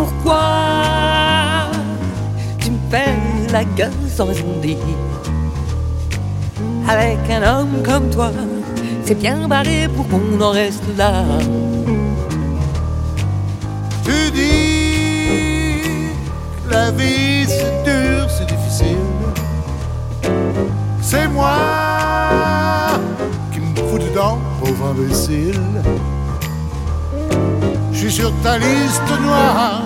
pourquoi tu me fais la gueule sans raison dire. Avec un homme comme toi, c'est bien barré pour qu'on en reste là. Tu dis que la vie c'est dur, c'est difficile. C'est moi qui me fous dedans, pauvre imbécile. Je suis sur ta liste noire.